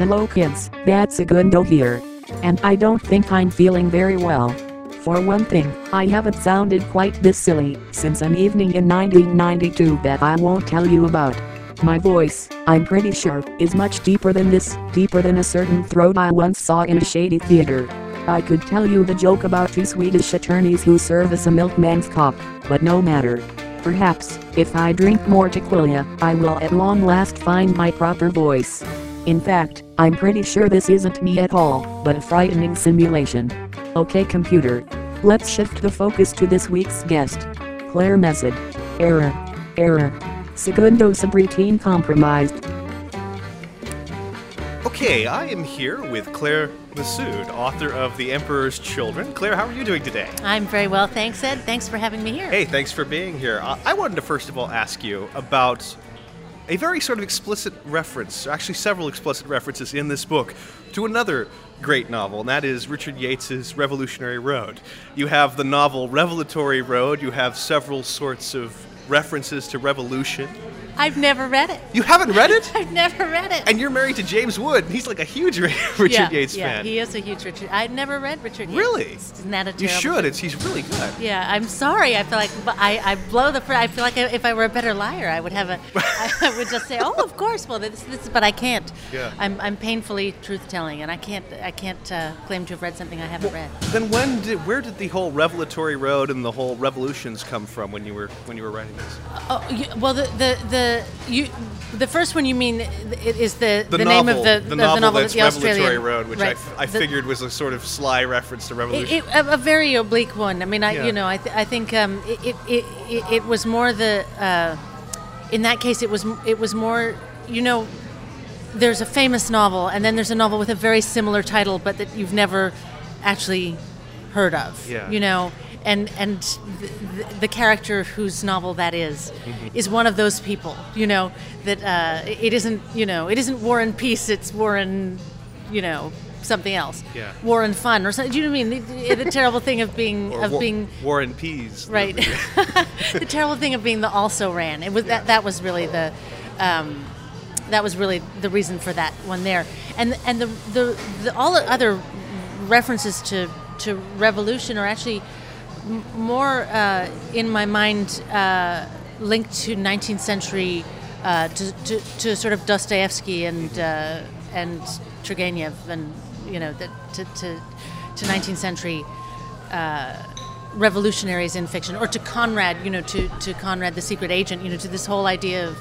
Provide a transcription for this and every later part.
Hello kids, that's Segundo here. And I don't think I'm feeling very well. For one thing, I haven't sounded quite this silly since an evening in 1992 that I won't tell you about. My voice, I'm pretty sure, is much deeper than this, deeper than a certain throat I once saw in a shady theater. I could tell you the joke about two Swedish attorneys who service a milkman's cop, but no matter. Perhaps, if I drink more tequila, I will at long last find my proper voice. In fact, I'm pretty sure this isn't me at all, but a frightening simulation. Okay computer, let's shift the focus to this week's guest. Claire Mesud. Error. Segundo subroutine compromised. Okay, I am here with Claire Mesud, author of The Emperor's Children. Claire, how are you doing today? I'm very well, thanks, Ed. Thanks for having me here. Hey, thanks for being here. I wanted to first of all ask you about a very sort of explicit reference, actually several explicit references in this book, to another great novel, and that is Richard Yates's Revolutionary Road. You have the novel Revelatory Road, you have several sorts of references to revolution. I've never read it. You haven't read it? I've never read it. And you're married to James Wood, and he's like a huge Richard Yates fan. Yeah, he is a huge Richard. I've never read Richard Yates. Really? Isn't that a terrible You should. He's really good. Yeah, I'm sorry. I feel like I blow the. I feel like if I were a better liar, I would have a. I would just say, oh, of course. Well, this, but I can't. Yeah. I'm painfully truth-telling, and I can't claim to have read something I haven't read. Then where did the whole Revelatory Road and the whole revolutions come from when you were writing this? Well, the first one you mean is the novel, name of the novel that's the Australian Revelatory Road, which right. I figured was a sort of sly reference to revolution. A very oblique one. I mean, I think it was more the in that case it was more there's a famous novel and then there's a novel with a very similar title but that you've never actually heard of. Yeah. And the character whose novel that is one of those people, that it isn't War and Peace, it's War and, something else. Yeah. War and Fun or something. Do you know what I mean? The terrible thing of being War and Peas. Right. The terrible thing of being the also ran. It was that was really the reason for that one there. And the all the other references to revolution are actually more in my mind linked to 19th century to sort of Dostoevsky and Turgenev and to 19th century revolutionaries in fiction, or to Conrad, to Conrad the Secret Agent, to this whole idea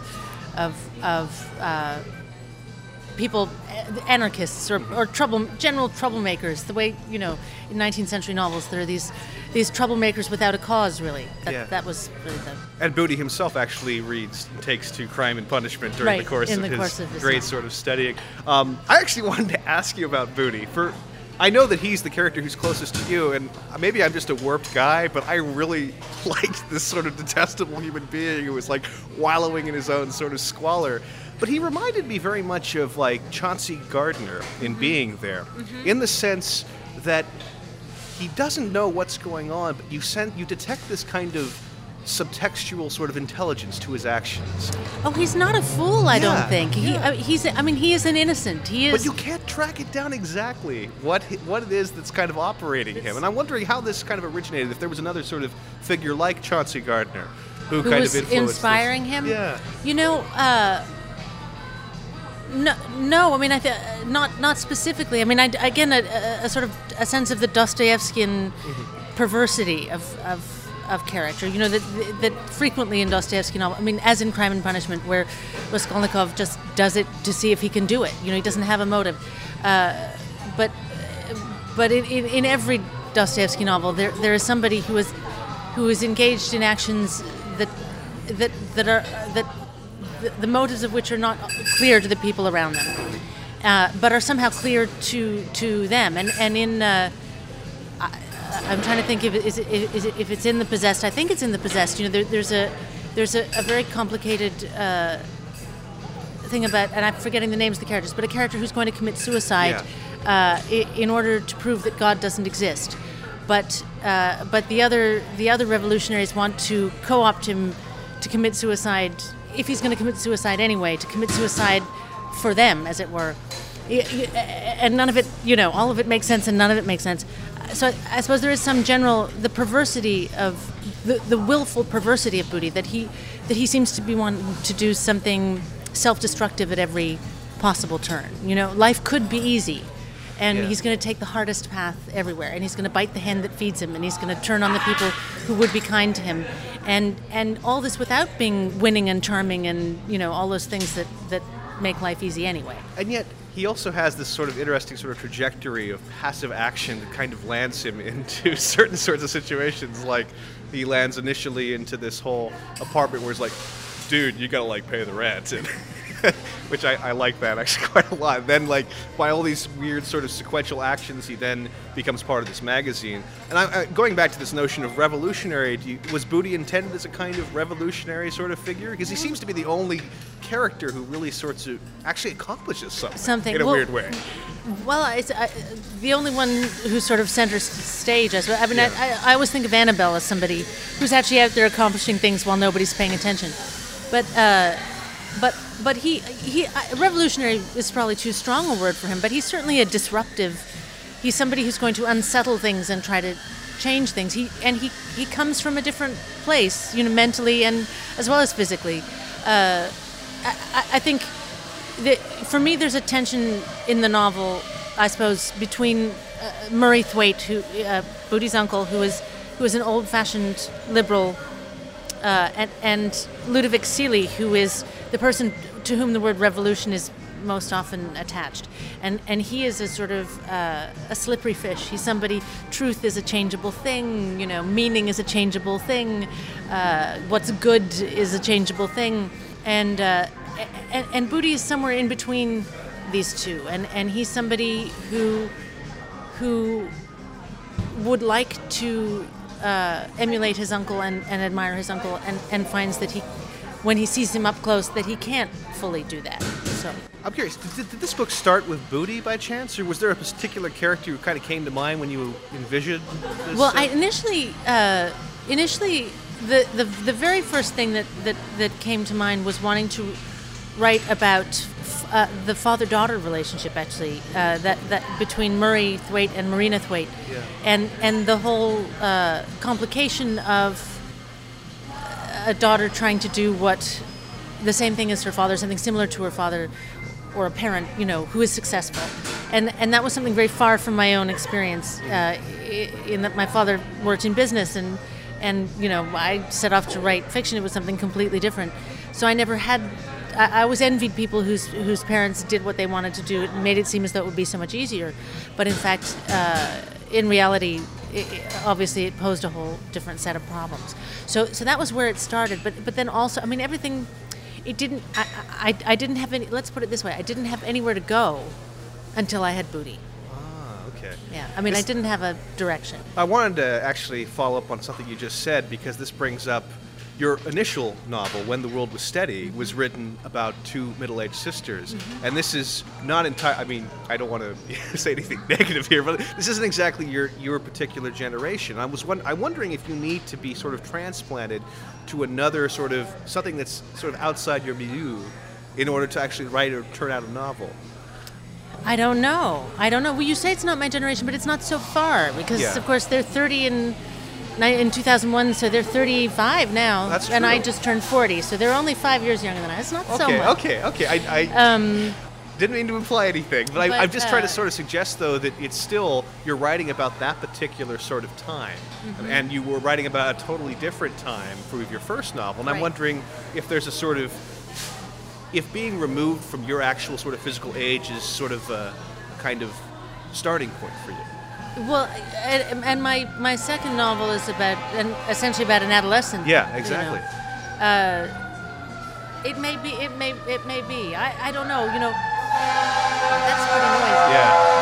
of people, anarchists or general troublemakers. The way in 19th century novels there are these troublemakers without a cause, really. That was really the. And Boody himself actually takes to Crime and Punishment during the course of his great sort of studying. I actually wanted to ask you about Boody. I know that he's the character who's closest to you, and maybe I'm just a warped guy, but I really liked this sort of detestable human being who was like wallowing in his own sort of squalor. But he reminded me very much of like Chauncey Gardiner in being there, in the sense that he doesn't know what's going on, but you detect this kind of subtextual sort of intelligence to his actions. Oh, he's not a fool, I don't think. He is an innocent. He is. But you can't track it down exactly what it is that's kind of operating him. And I'm wondering how this kind of originated, if there was another sort of figure like Chauncey Gardiner who kind was of influenced inspiring this. him? Yeah. No. I mean, not specifically. I mean, again, a sort of a sense of the Dostoevskian perversity of character. That frequently in Dostoevsky novels. I mean, as in Crime and Punishment, where Raskolnikov just does it to see if he can do it. He doesn't have a motive. But in every Dostoevsky novel, there is somebody who is engaged in actions that the motives of which are not clear to the people around them, but are somehow clear to them. And in I'm trying to think if it's in The Possessed. I think it's in The Possessed. There's a very complicated thing about, and I'm forgetting the names of the characters, but a character who's going to commit suicide in order to prove that God doesn't exist. But the other revolutionaries want to co-opt him to commit suicide. If he's going to commit suicide anyway, to commit suicide for them, as it were, and none of it, all of it makes sense and none of it makes sense. So I suppose there is some the perversity of the willful perversity of Booty, that he seems to be wanting to do something self-destructive at every possible turn. Life could be easy, and he's going to take the hardest path everywhere, and he's going to bite the hand that feeds him, and he's going to turn on the people who would be kind to him, and all this without being winning and charming and all those things that make life easy anyway. And yet he also has this sort of interesting sort of trajectory of passive action that kind of lands him into certain sorts of situations. Like he lands initially into this whole apartment where he's like, dude, you gotta pay the rent, and which I like that actually quite a lot. Then by all these weird sort of sequential actions, he then becomes part of this magazine. And I'm going back to this notion of revolutionary, was Booty intended as a kind of revolutionary sort of figure? Because he seems to be the only character who really sorts of actually accomplishes something in a weird way. Well, the only one who sort of center stage. I always think of Annabelle as somebody who's actually out there accomplishing things while nobody's paying attention. But he revolutionary is probably too strong a word for him, but he's certainly a disruptive. He's somebody who's going to unsettle things and try to change things. He comes from a different place, mentally and as well as physically. I think that for me there's a tension in the novel, I suppose, between Murray Thwaite, who Booty's uncle, who is an old-fashioned liberal, and Ludovic Seeley, who is the person to whom the word revolution is most often attached. And he is a sort of a slippery fish. He's somebody, truth is a changeable thing, meaning is a changeable thing, what's good is a changeable thing. And Booty is somewhere in between these two. And he's somebody who would like to emulate his uncle and admire his uncle, and finds that when he sees him up close, that he can't fully do that. So I'm curious, did this book start with Booty by chance, or was there a particular character who kind of came to mind when you envisioned this? Well, I initially the very first thing that came to mind was wanting to write about the father-daughter relationship, actually, that between Murray Thwaite and Marina Thwaite, and the whole complication of a daughter trying to do the same thing as her father, something similar to her father, or a parent, who is successful, and that was something very far from my own experience. In that my father worked in business, and I set off to write fiction. It was something completely different. So I never had. I always envied people whose parents did what they wanted to do. It made it seem as though it would be so much easier, but in fact, in reality, obviously it posed a whole different set of problems. So that was where it started. But then also, everything. It didn't. I didn't have any. Let's put it this way: I didn't have anywhere to go until I had Booty. Okay. Yeah, I didn't have a direction. I wanted to actually follow up on something you just said, because this brings up your initial novel, When the World Was Steady, was written about two middle-aged sisters. Mm-hmm. And this is not entirely, I don't want to say anything negative here, but this isn't exactly your particular generation. I'm wondering if you need to be sort of transplanted to another sort of, something that's sort of outside your milieu in order to actually write or turn out a novel. I don't know. Well, you say it's not my generation, but it's not so far, because of course they're 30 in 2001, so they're 35 now. That's true. And I just turned 40, so they're only 5 years younger than I. It's not so much. Okay. I didn't mean to imply anything, but I'm just trying to sort of suggest, though, that it's still, you're writing about that particular sort of time, mm-hmm. and you were writing about a totally different time for your first novel, and I'm wondering if there's a sort of, if being removed from your actual sort of physical age is sort of a kind of starting point for you. Well, and my second novel is essentially about an adolescent. Yeah, exactly. It may be. I don't know. That's pretty noisy.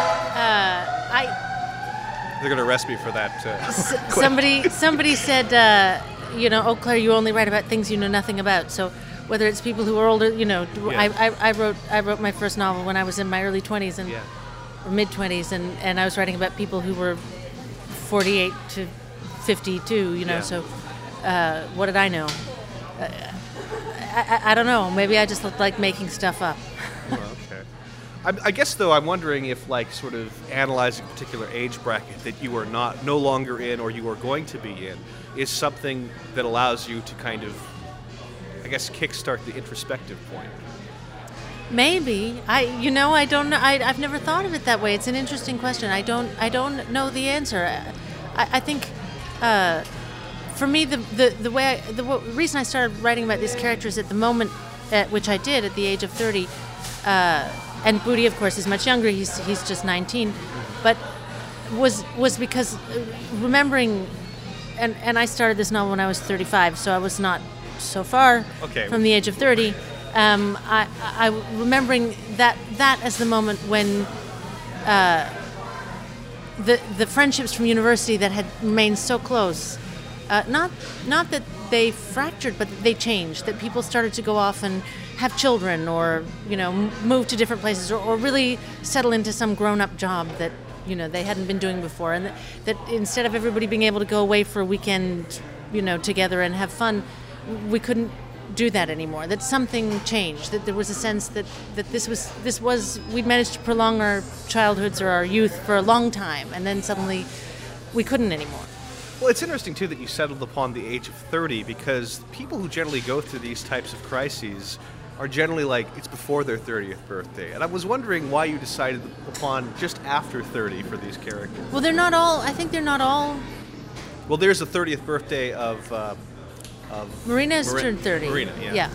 Yeah. They're gonna arrest me for that. Somebody said, "Oh, Claire, you only write about things you know nothing about." So whether it's people who are older, I wrote my first novel when I was in my early 20s and. Yeah. Or mid-20s, and I was writing about people who were 48 to 52, so what did I know? I don't know. Maybe I just looked like making stuff up. Well, okay. I guess, though, I'm wondering if, like, sort of analyzing a particular age bracket that you are no longer in or you are going to be in is something that allows you to kind of, I guess, kickstart the introspective point. Maybe. I don't know. I've never thought of it that way. It's an interesting question. I don't know the answer. I think for me the reason I started writing about these characters at the moment at which I did, at the age of 30, and Booty, of course, is much younger. He's just 19, but was because remembering, and I started this novel when I was 35, so I was not so far from the age of 30. I remembering that as the moment when the friendships from university that had remained so close, not that they fractured, but they changed. That people started to go off and have children, or move to different places, or really settle into some grown-up job that they hadn't been doing before, and that instead of everybody being able to go away for a weekend, together and have fun, we couldn't do that anymore. That something changed. That there was a sense that this was we'd managed to prolong our childhoods or our youth for a long time, and then suddenly we couldn't anymore. Well, it's interesting, too, that you settled upon the age of 30, because people who generally go through these types of crises are generally like, it's before their 30th birthday. And I was wondering why you decided upon just after 30 for these characters. Well, I think they're not all... Well, there's the 30th birthday of Marina's turned 30. Marina, yeah.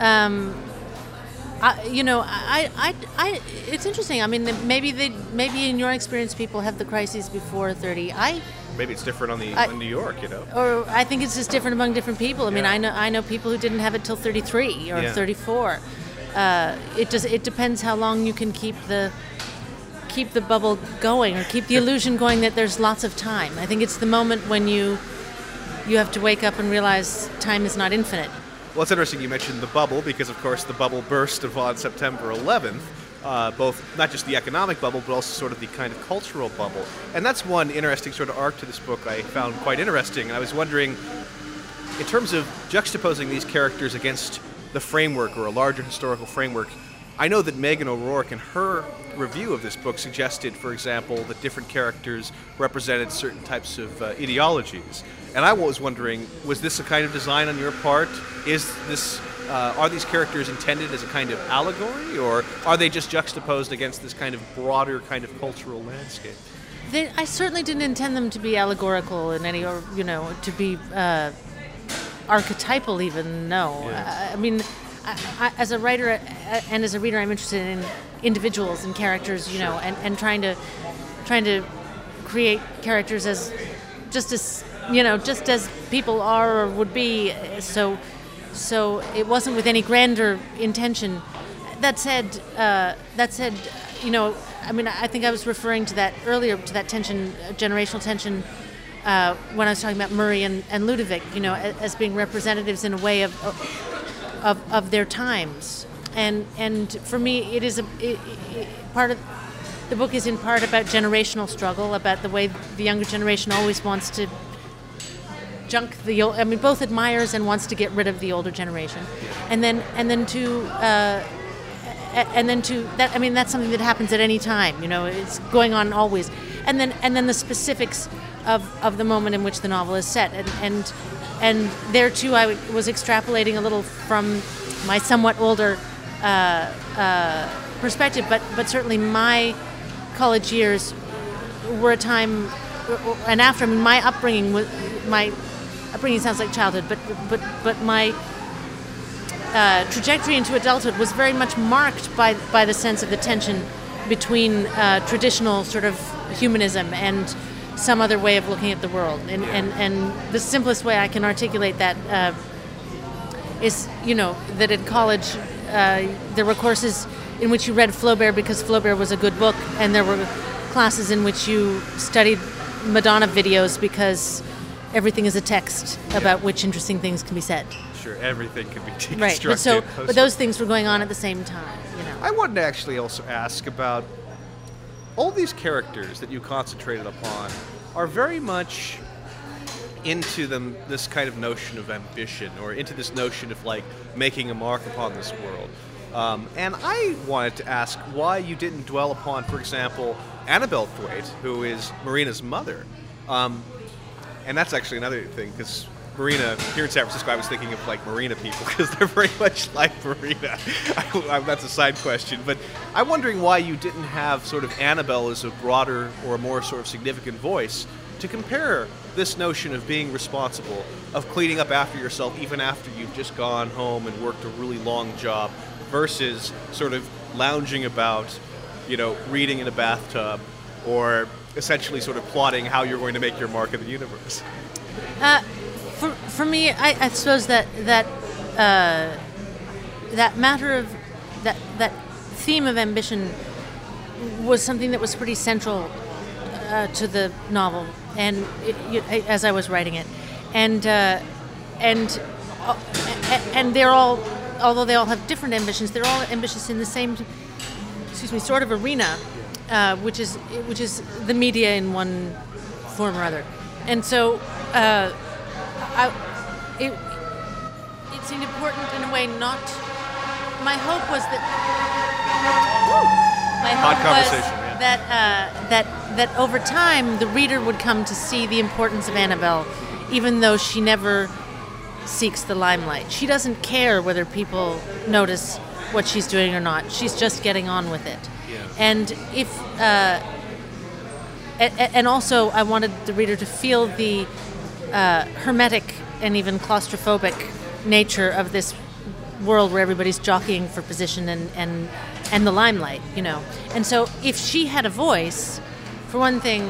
It's interesting. I mean, maybe in your experience, people have the crises before 30. Maybe it's different in New York, Or I think it's just different among different people. I mean, I know people who didn't have it till 33 or 34. It depends how long you can keep the bubble going, or keep the illusion going that there's lots of time. I think it's the moment when you have to wake up and realize time is not infinite. Well, it's interesting you mentioned the bubble, because, of course, the bubble burst on September 11th, both not just the economic bubble, but also sort of the kind of cultural bubble. And that's one interesting sort of arc to this book I found quite interesting. And I was wondering, in terms of juxtaposing these characters against the framework, or a larger historical framework, I know that Megan O'Rourke, in her review of this book, suggested, for example, that different characters represented certain types of ideologies. And I was wondering, was this a kind of design on your part? Are these characters intended as a kind of allegory, or are they just juxtaposed against this kind of broader kind of cultural landscape? I certainly didn't intend them to be allegorical in any, or to be archetypal even. No, I mean, as a writer and as a reader, I'm interested in individuals and characters, and trying to create characters as just as people are or would be. So it wasn't with any grander intention. That said, I mean, I think I was referring to that earlier, to that tension, generational tension, when I was talking about Murray and Ludovic, as being representatives in a way of their times. And for me, it is part of the book is in part about generational struggle, about the way the younger generation always wants to junk the old. I mean, both admires and wants to get rid of the older generation, and then to that. I mean, that's something that happens at any time. It's going on always, and then the specifics of the moment in which the novel is set, and there too I was extrapolating a little from my somewhat older perspective, but certainly my college years were a time, and after, I mean, my upbringing sounds like childhood, but my trajectory into adulthood was very much marked by the sense of the tension between traditional sort of humanism and some other way of looking at the world. And the simplest way I can articulate that is, that in college there were courses in which you read Flaubert because Flaubert was a good book, and there were classes in which you studied Madonna videos because everything is a text about which interesting things can be said. Sure, everything can be deconstructed. Right, but those things were going on at the same time. I wanted to actually also ask about all these characters that you concentrated upon are very much into this kind of notion of ambition, or into this notion of like making a mark upon this world. And I wanted to ask why you didn't dwell upon, for example, Annabelle Thwaite, who is Marina's mother. And that's actually another thing, because Marina, here in San Francisco, I was thinking of like Marina people, because they're very much like Marina. That's a side question. But I'm wondering why you didn't have sort of Annabelle as a broader or a more sort of significant voice to compare this notion of being responsible, of cleaning up after yourself even after you've just gone home and worked a really long job, versus sort of lounging about, reading in a bathtub, or essentially sort of plotting how you're going to make your mark in the universe. For me, I suppose that matter of that theme of ambition was something that was pretty central to the novel, and as I was writing it, and they're all, although they all have different ambitions, they're all ambitious in the same, sort of arena, which is the media in one form or other, and so it seemed important in a way not. My hope was that. My hope was that over time the reader would come to see the importance of Annabelle, even though she never seeks the limelight. She doesn't care whether people notice what she's doing or not. She's just getting on with it. Yeah. And if and also I wanted the reader to feel the hermetic and even claustrophobic nature of this world where everybody's jockeying for position and the limelight, And so if she had a voice, for one thing,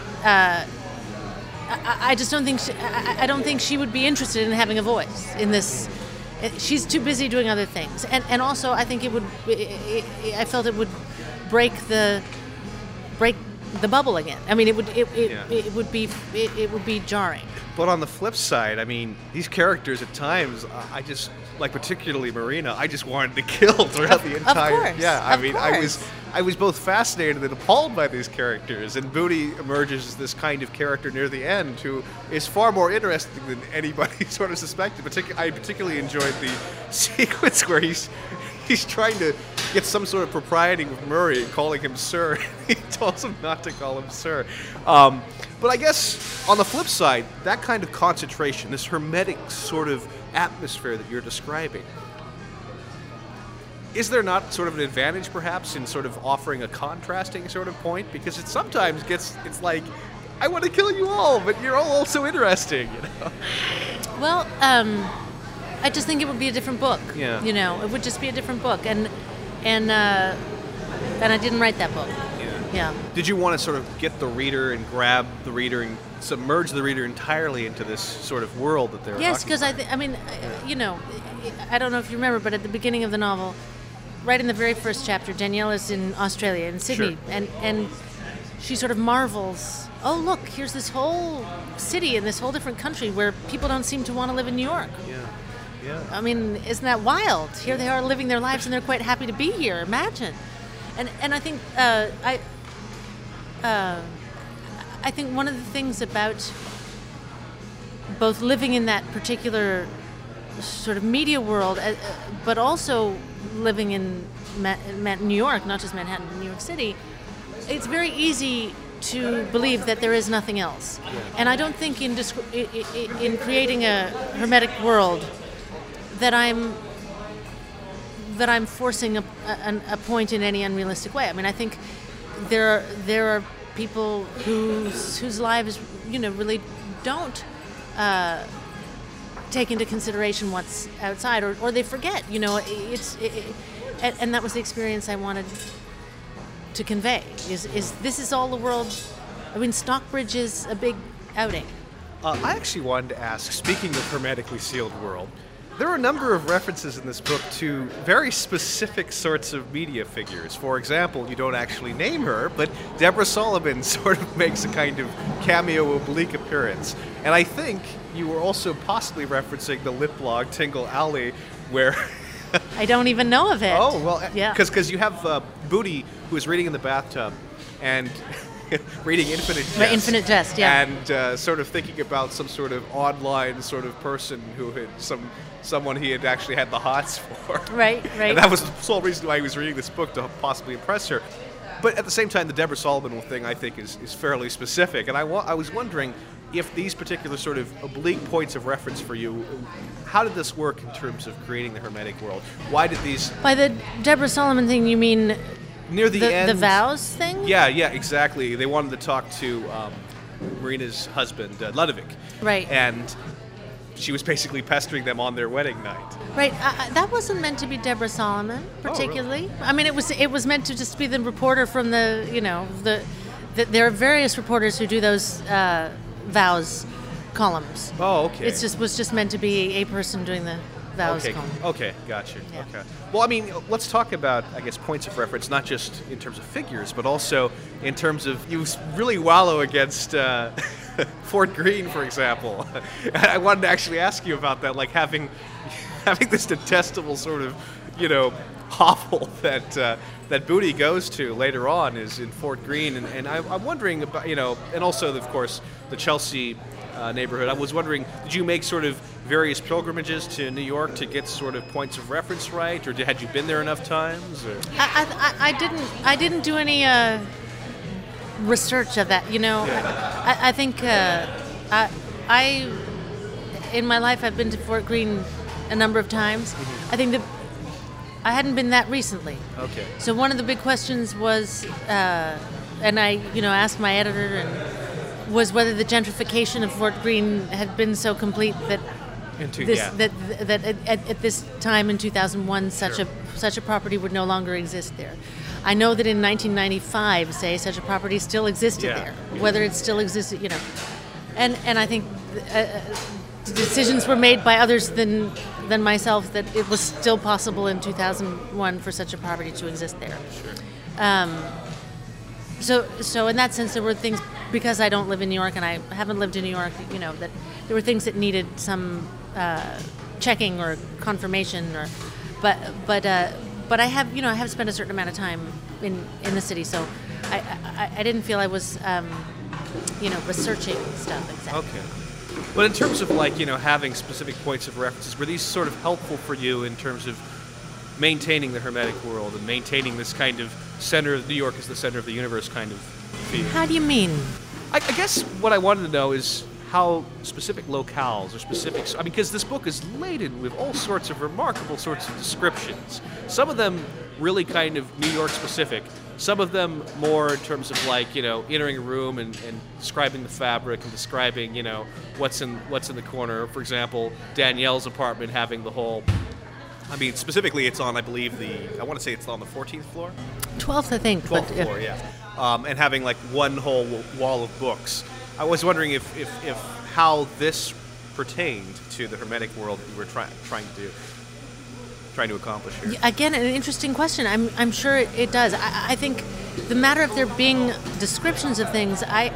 I just don't think I don't think she would be interested in having a voice in this. She's too busy doing other things, and also I think I felt it would break the bubble again. I mean, it would be jarring. But on the flip side, I mean, these characters at times, I just, like particularly Marina, I just wanted to kill throughout the entire. Of course. Yeah, I mean, I was both fascinated and appalled by these characters, and Booty emerges as this kind of character near the end who is far more interesting than anybody sort of suspected. I particularly enjoyed the sequence where he's trying to get some sort of propriety with Murray and calling him sir. He tells him not to call him sir. But I guess on the flip side, that kind of concentration, this hermetic sort of atmosphere that you're describing, is there not sort of an advantage perhaps in sort of offering a contrasting sort of point? Because it sometimes it's like, I want to kill you all, but you're all also interesting, Well, I just think it would be a different book. Yeah. It would just be a different book, and I didn't write that book. Yeah. Did you want to sort of get the reader and grab the reader and submerge the reader entirely into this sort of world that they're? Yes, because I don't know if you remember, but at the beginning of the novel, right in the very first chapter, Danielle is in Australia, in Sydney, sure. and she sort of marvels. Oh, look! Here's this whole city in this whole different country where people don't seem to want to live in New York. Yeah. I mean, isn't that wild? Here they are living their lives, and they're quite happy to be here. Imagine. And I think I think one of the things about both living in that particular sort of media world, but also living in New York, not just Manhattan, but New York City, it's very easy to believe that there is nothing else. Yeah. And I don't think in creating a hermetic world that I'm forcing a point in any unrealistic way. I mean, I think there are people whose lives, really don't take into consideration what's outside, or they forget. And that was the experience I wanted to convey. Is this is all the world? I mean, Stockbridge is a big outing. I actually wanted to ask, speaking of hermetically sealed world, there are a number of references in this book to very specific sorts of media figures. For example, you don't actually name her, but Deborah Sullivan sort of makes a kind of cameo oblique appearance. And I think you were also possibly referencing the lit blog Tingle Alley, where... I don't even know of it. Oh, well, yeah. Because you have Booty, who is reading in the bathtub, and reading Infinite Jest. Right, Infinite Jest, yeah. And sort of thinking about some sort of online sort of person who had someone he had actually had the hots for. Right. And that was the sole reason why he was reading this book, to possibly impress her. But at the same time, the Deborah Solomon thing, I think, is fairly specific. And I was wondering if these particular sort of oblique points of reference for you, how did this work in terms of creating the Hermetic world? Why did these... By the Deborah Solomon thing, you mean... Near the end... The vows thing? Yeah, exactly. They wanted to talk to Marina's husband, Ludovic. Right. And she was basically pestering them on their wedding night. Right. That wasn't meant to be Deborah Solomon, particularly. Oh, really? I mean, it was meant to just be the reporter from there are various reporters who do those vows columns. Oh, okay. It was just meant to be a person doing the vows column. Okay, gotcha. Yeah. Okay. Well, I mean, let's talk about, I guess, points of reference, not just in terms of figures, but also in terms of, you really wallow against Fort Greene, for example. I wanted to actually ask you about that, like having this detestable sort of, hovel that Booty goes to later on is in Fort Greene, and I'm wondering about, and also, of course, the Chelsea neighborhood. I was wondering, did you make sort of various pilgrimages to New York to get sort of points of reference right, or had you been there enough times? Or? I didn't do any research of that. Yeah. I think I in my life I've been to Fort Greene a number of times. Mm-hmm. I think that I hadn't been that recently. Okay. So one of the big questions was, and I asked my editor, and was whether the gentrification of Fort Greene had been so complete that at this time in 2001 such a property would no longer exist there. I know that in 1995, say, such a property still existed there. Whether it still existed, and I think decisions were made by others than myself that it was still possible in 2001 for such a property to exist there. Sure. So in that sense, there were things, because I don't live in New York and I haven't lived in New York, that there were things that needed some checking or confirmation, but I have spent a certain amount of time in the city, so I didn't feel I was researching stuff exactly. Okay. But in terms of having specific points of references, were these sort of helpful for you in terms of maintaining the Hermetic world and maintaining this kind of center of New York as the center of the universe kind of feel? How do you mean? I guess what I wanted to know is how specific locales or specifics, because this book is laden with all sorts of remarkable sorts of descriptions. Some of them really kind of New York specific. Some of them more in terms of entering a room and describing the fabric and describing what's in the corner. For example, Danielle's apartment having the whole. Specifically, it's on, I believe, I want to say it's on the 14th floor? 12th, I think. 12th floor, yeah. And having one whole wall of books. I was wondering if how this pertained to the Hermetic world that you were trying to accomplish here. Again, an interesting question. I'm sure it does. I think the matter of there being descriptions of things, I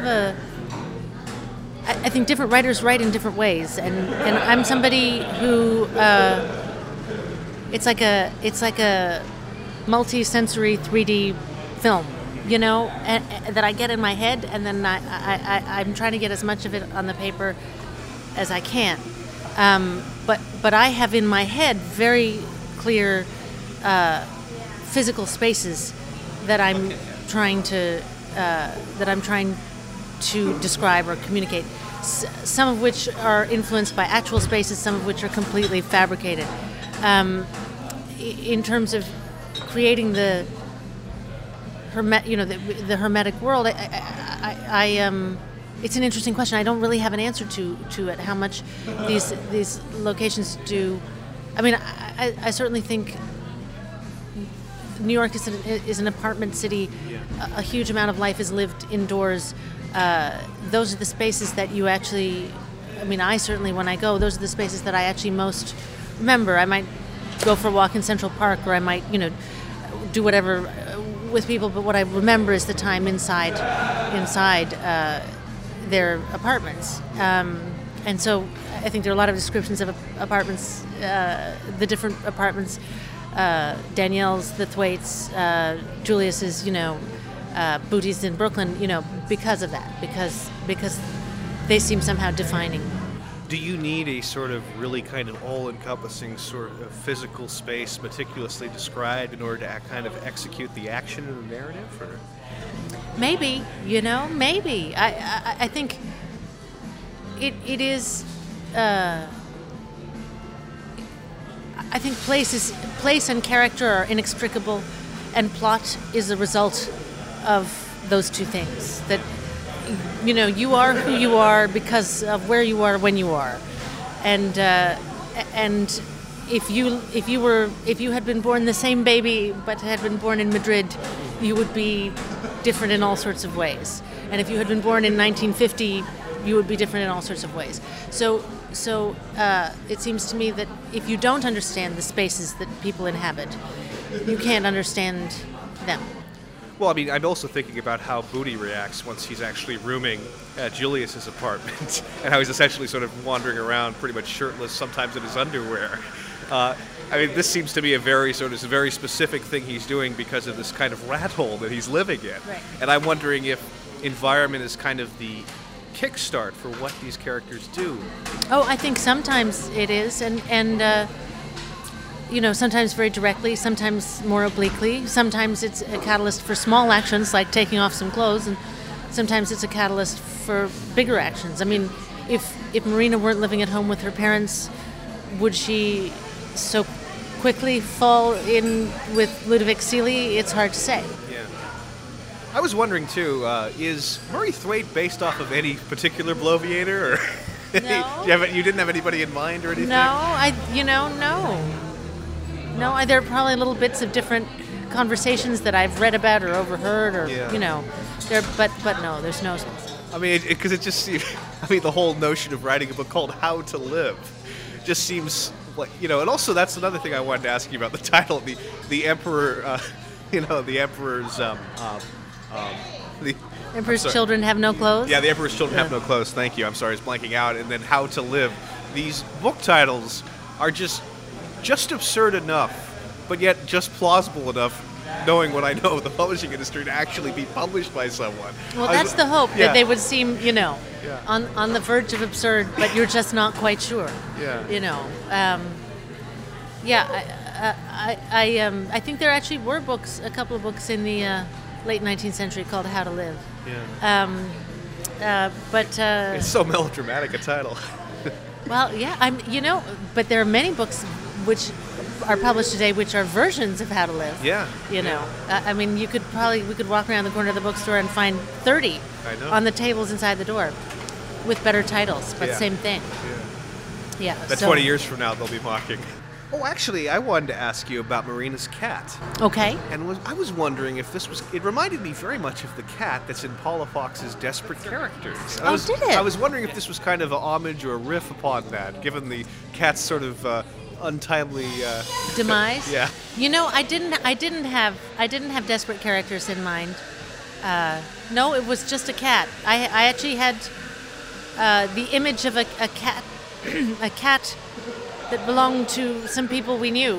think different writers write in different ways, and I'm somebody who it's like a multi-sensory 3D film, and that I get in my head, and then I'm trying to get as much of it on the paper as I can. But I have in my head very clear physical spaces that I'm trying to describe or communicate. Some of which are influenced by actual spaces, some of which are completely fabricated. In terms of creating the Hermetic world, it's an interesting question. I don't really have an answer to it. How much these locations do? I certainly think New York is an apartment city. Yeah. A huge amount of life is lived indoors. Those are the spaces that you actually. I certainly, when I go, those are the spaces that I actually most remember. I might go for a walk in Central Park, or I might, do whatever with people. But what I remember is the time inside their apartments. And so I think there are a lot of descriptions of apartments, the different apartments, Danielle's, the Thwaites, Julius's, Booty's in Brooklyn, because of that, because they seem somehow defining. Do you need a sort of really kind of all-encompassing sort of physical space meticulously described in order to kind of execute the action in the narrative? Or? Maybe, maybe. I think it is. I think place and character are inextricable, and plot is a result of those two things. That you are who you are because of where you are when you are, and if you had been born the same baby but had been born in Madrid, you would be different in all sorts of ways. And if you had been born in 1950, you would be different in all sorts of ways. So it seems to me that if you don't understand the spaces that people inhabit, you can't understand them. Well, I mean, I'm also thinking about how Booty reacts once he's actually rooming at Julius's apartment, and how he's essentially sort of wandering around pretty much shirtless, sometimes in his underwear. I mean, this seems to be a very specific thing he's doing because of this kind of rat hole that he's living in. Right. And I'm wondering if environment is kind of the kickstart for what these characters do. Oh, I think sometimes it is, and sometimes very directly, sometimes more obliquely. Sometimes it's a catalyst for small actions like taking off some clothes, and sometimes it's a catalyst for bigger actions. I mean, if Marina weren't living at home with her parents, would she so quickly fall in with Ludovic Seeley? It's hard to say. Yeah. I was wondering too, is Murray Thwaite based off of any particular bloviator, or no? You didn't have anybody in mind or anything? No, there are probably little bits of different conversations that I've read about or overheard, or but no, there's no. I mean, because it just seems. I mean, the whole notion of writing a book called How to Live just seems like and also that's another thing I wanted to ask you about the title, the Emperor, the Emperor's the Emperor's Children Have No Clothes. Yeah, the Emperor's Children Have No Clothes. Thank you. I'm sorry, it's blanking out. And then How to Live. These book titles are just absurd enough, but yet just plausible enough, knowing what I know of the publishing industry, to actually be published by someone. Well, that's the hope, that they would seem, on the verge of absurd, but you're just not quite sure. Yeah. I think there actually were a couple of books in the late 19th century called How to Live. Yeah. But it's so melodramatic a title. Well, yeah, but there are many books which are published today which are versions of How to Live. Yeah. I mean, we could walk around the corner of the bookstore and find 30 on the tables inside the door with better titles, but same thing. Yeah. But 20 years from now, they'll be mocking. Oh, actually, I wanted to ask you about Marina's cat. Okay. And I was wondering if it reminded me very much of the cat that's in Paula Fox's Desperate Characters. And did it? I was wondering if this was kind of a homage or a riff upon that, given the cat's sort of untimely demise. Yeah. I didn't have Desperate Characters in mind. No, it was just a cat. I actually had the image of a cat, a cat that belonged to some people we knew.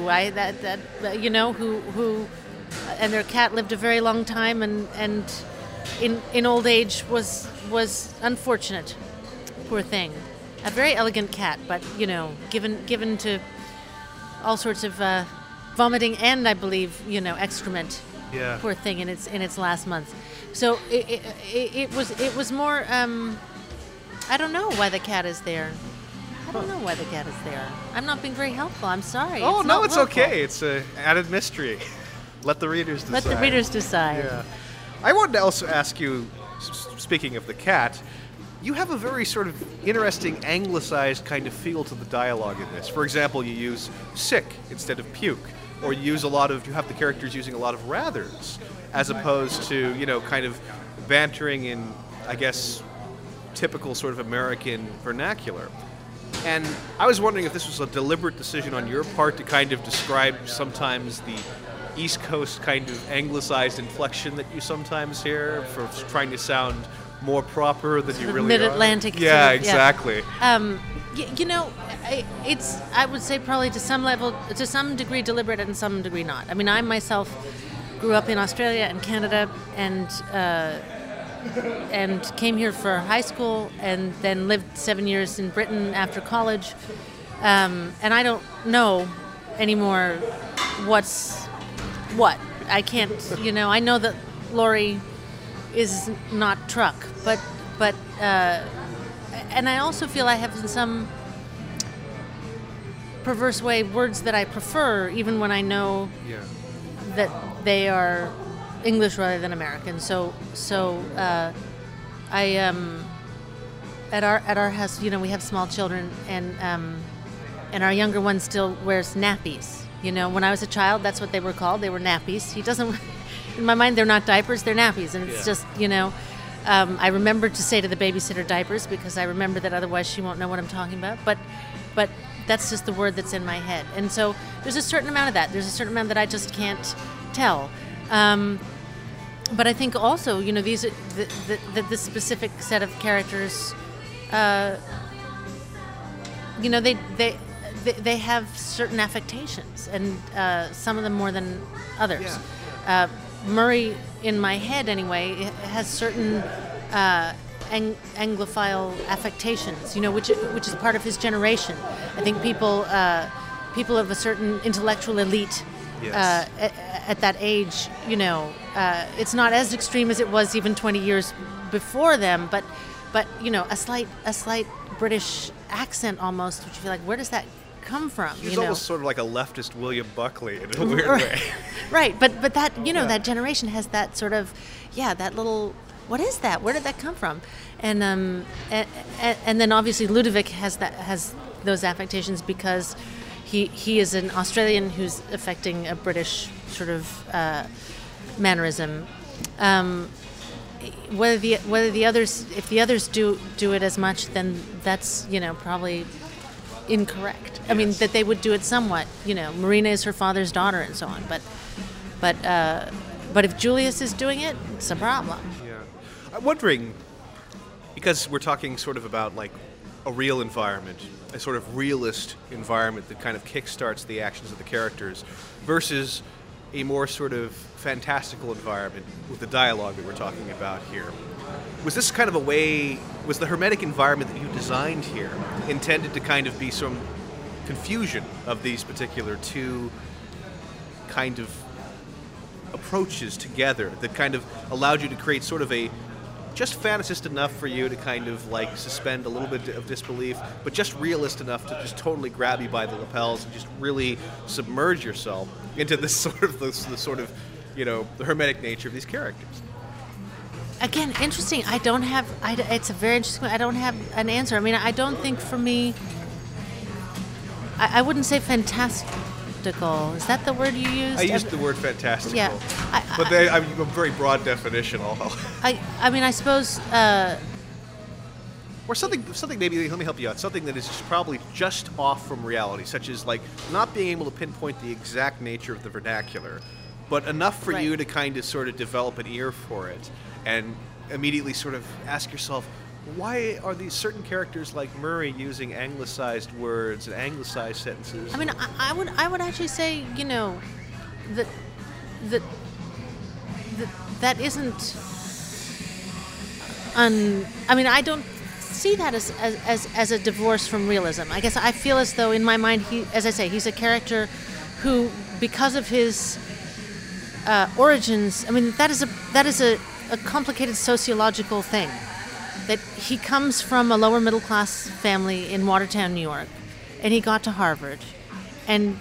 Who and their cat lived a very long time, and in old age was unfortunate. Poor thing. A very elegant cat, but given to all sorts of vomiting and, I believe, excrement. Yeah. Poor thing in its last month. So it was more. I don't know why the cat is there. I don't know why the cat is there. I'm not being very helpful. I'm sorry. Oh, it's helpful. okay. It's an added mystery. Let the readers decide. Let the readers decide. Yeah. I wanted to also ask you, speaking of the cat, you have a very sort of interesting anglicized kind of feel to the dialogue in this. For example, you use sick instead of puke, or you have the characters using a lot of rathers, as opposed to, kind of bantering in, I guess, typical sort of American vernacular. And I was wondering if this was a deliberate decision on your part to kind of describe sometimes the East Coast kind of anglicized inflection that you sometimes hear, for trying to sound more proper than you really Mid-Atlantic. are. Yeah, exactly. It's, I would say, probably to some degree deliberate and some degree not. I mean, I myself grew up in Australia and Canada, and came here for high school, and then lived 7 years in Britain after college. And I don't know anymore what's what. I can't, I know that Laurie is not truck, but and I also feel I have in some perverse way words that I prefer, even when I know that they are English rather than American. So I at our house, we have small children, and our younger one still wears nappies. When I was a child, that's what they were called. They were nappies. He doesn't. In my mind, they're not diapers; they're nappies, and it's just I remember to say to the babysitter diapers because I remember that otherwise she won't know what I'm talking about. But that's just the word that's in my head, and so there's a certain amount of that. There's a certain amount that I just can't tell. But I think also, these the specific set of characters, they have certain affectations, and some of them more than others. Yeah. Murray, in my head anyway, has certain Anglophile affectations, which is part of his generation. I think people of a certain intellectual elite. Yes. At that age, it's not as extreme as it was even 20 years before them, but a slight British accent almost, which you feel like, where does that come from? He's almost sort of like a leftist William Buckley in a weird way. Right, but that that generation has that sort of that little, what is that? Where did that come from? And then obviously Ludovic has those affectations because he is an Australian who's affecting a British sort of mannerism. Whether the others, if the others do it as much, then that's probably incorrect. Yes. I mean that they would do it somewhat. Marina is her father's daughter and so on. But if Julius is doing it, it's a problem. Yeah, I'm wondering, because we're talking sort of about like a real environment, a sort of realist environment that kind of kickstarts the actions of the characters, versus a more sort of fantastical environment with the dialogue that we're talking about here. Was this kind of a way, was the hermetic environment that you designed here intended to kind of be some confusion of these particular two kind of approaches together that kind of allowed you to create sort of a just fantasist enough for you to kind of like suspend a little bit of disbelief, but just realist enough to just totally grab you by the lapels and just really submerge yourself into this sort of the hermetic nature of these characters? Again, interesting. It's a very interesting. I don't have an answer. I mean, I don't think for me. I wouldn't say fantastical. Is that the word you used? I used the word fantastical. Yeah. But I'm a very broad definition. I mean, I suppose. Or something maybe, let me help you out, something that is just probably just off from reality, such as like not being able to pinpoint the exact nature of the vernacular, but enough for you to kind of sort of develop an ear for it and immediately sort of ask yourself, why are these certain characters like Murray using anglicized words and anglicized sentences? I mean, I would actually say, that isn't. I mean, I don't see that as a divorce from realism. I guess I feel as though in my mind, he's a character who, because of his origins, I mean, that is a complicated sociological thing. That he comes from a lower middle class family in Watertown, New York, and he got to Harvard, and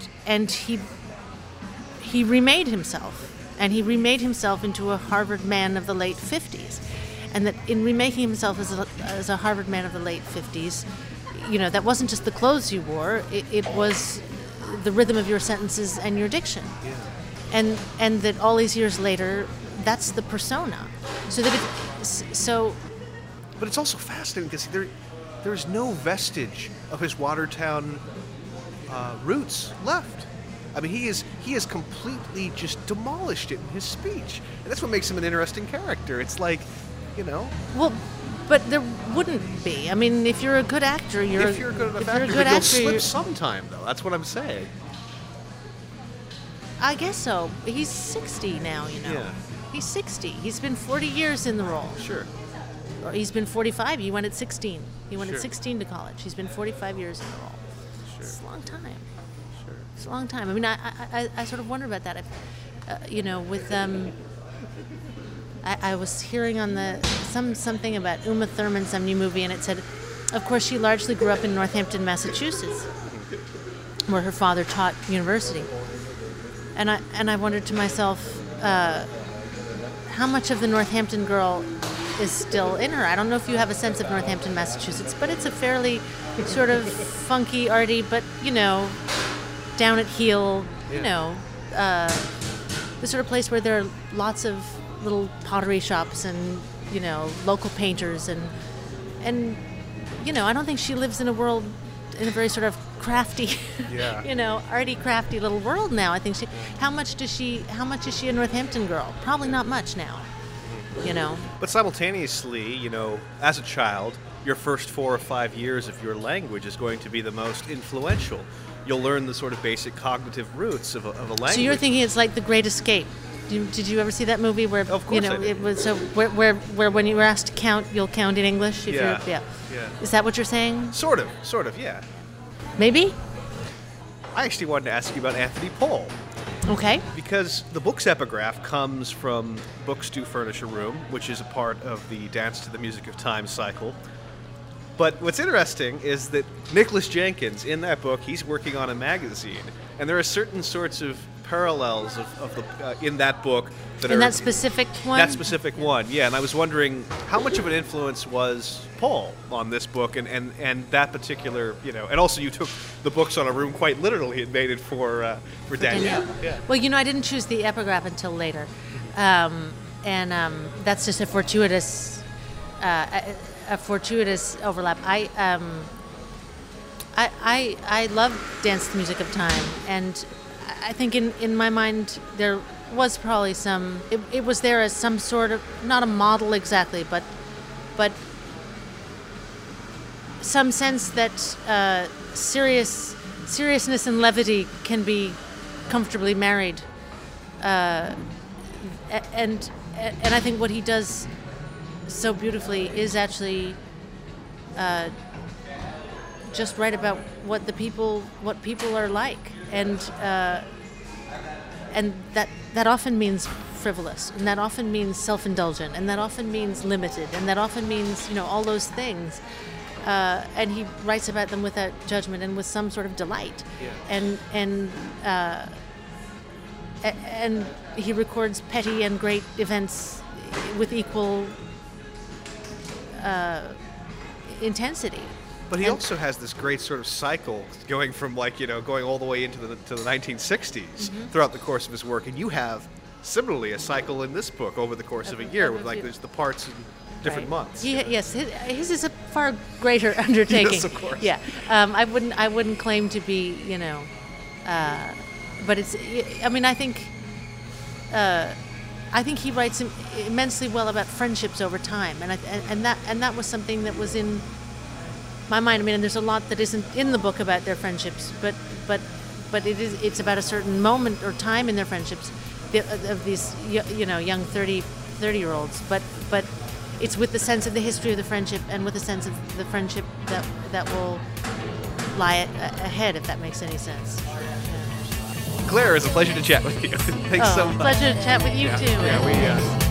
he remade himself, and he remade himself into a Harvard man of the late 50s. And that in remaking himself as a Harvard man of the late 50s, that wasn't just the clothes you wore, it was the rhythm of your sentences and your diction. Yeah. And that all these years later, that's the persona. But it's also fascinating because there's no vestige of his Watertown roots left. I mean, he is completely just demolished it in his speech. And that's what makes him an interesting character. It's like, Well, but there wouldn't be. I mean, if you're a good actor, if you're a good enough actor, you'll slip sometime, though. That's what I'm saying. I guess so. He's 60 now, you know. Yeah. He's 60. He's been 40 years in the role. Sure. Or he's been 45. He went at 16. He went Sure. at 16 to college. He's been 45 years in the role. Sure. It's a long time. Sure. It's a long time. I mean, I sort of wonder about that. You know, with I was hearing on something about Uma Thurman, some new movie, and it said, of course, she largely grew up in Northampton, Massachusetts, where her father taught university. And I wondered to myself, how much of the Northampton girl is still in her? I don't know if you have a sense of Northampton, Massachusetts, but it's a fairly sort of funky, arty, but, you know, down at heel, you know, the sort of place where there are lots of little pottery shops and, you know, local painters and you know, I don't think she lives in a world, in a very sort of crafty, you know, arty, crafty little world now. I think how much is she a Northampton girl? Probably not much now, you know. But simultaneously, you know, as a child, your first 4 or 5 years of your language is going to be the most influential. You'll learn the sort of basic cognitive roots of a language. So you're thinking it's like The Great Escape. Did you ever see that movie where, of course, you know, it was so where when you were asked to count, you'll count in English? If yeah. Is that what you're saying? Sort of, yeah. Maybe? I actually wanted to ask you about Anthony Paul. Okay. Because the book's epigraph comes from Books Do Furnish a Room, which is a part of the Dance to the Music of Time cycle. But what's interesting is that Nicholas Jenkins, in that book, he's working on a magazine. And there are certain sorts of parallels of the in that book that in are... that specific one? That specific one, yeah. And I was wondering how much of an influence was Paul on this book and that particular, you know... And also you took the books on a room quite literally and made it for Danielle. Yeah. Well, you know, I didn't choose the epigraph until later. That's just a fortuitous overlap. I love Dance to the Music of Time, and I think in my mind there was probably some. It was there as some sort of, not a model exactly, but some sense that seriousness and levity can be comfortably married, and I think what he does so beautifully is actually just write about what people are like, and that often means frivolous, and that often means self-indulgent, and that often means limited, and that often means, you know, all those things, and he writes about them without judgment and with some sort of delight, and he records petty and great events with equul intensity. But he also has this great sort of cycle going from, like, you know, going all the way into the 1960s throughout the course of his work. And you have similarly a cycle in this book over the course of a year with, like, there's the parts in different months. Yes, his is a far greater undertaking. Yes, of course. Yeah, I wouldn't claim to be, you know, but it's. I mean, I think he writes immensely well about friendships over time, and that was something that was in my mind. I mean, there's a lot that isn't in the book about their friendships, but it's about a certain moment or time in their friendships of these, you know, young 30-year-olds. But it's with the sense of the history of the friendship and with the sense of the friendship that will lie ahead, if that makes any sense. Claire, it's a pleasure to chat with you. Thanks so much. Pleasure to chat with you too. Yeah,